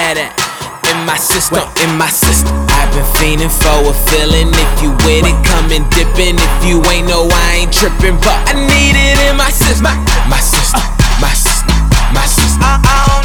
had that in my system, in my system. I've been fiending for a feeling. If you with it, come and dippin'. If you ain't, no, I ain't trippin'. But I need it in my system, my system, my system, my system.